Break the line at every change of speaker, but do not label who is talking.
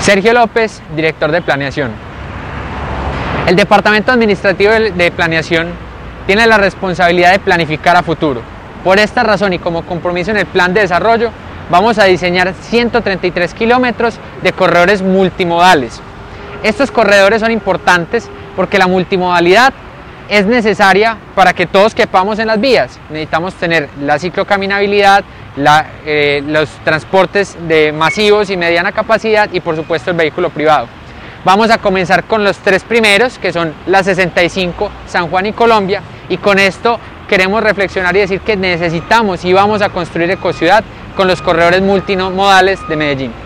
Sergio López, director de Planeación. El Departamento Administrativo de Planeación tiene la responsabilidad de planificar a futuro. Por esta razón y como compromiso en el plan de desarrollo, vamos a diseñar 133 kilómetros de corredores multimodales. Estos corredores son importantes porque la multimodalidad es necesaria para que todos quepamos en las vías. Necesitamos tener la ciclocaminabilidad, los transportes de masivos y mediana capacidad y por supuesto el vehículo privado. Vamos a comenzar con los tres primeros, que son la 65, San Juan y Colombia, y con esto queremos reflexionar y decir que necesitamos y vamos a construir ecociudad con los corredores multimodales de Medellín.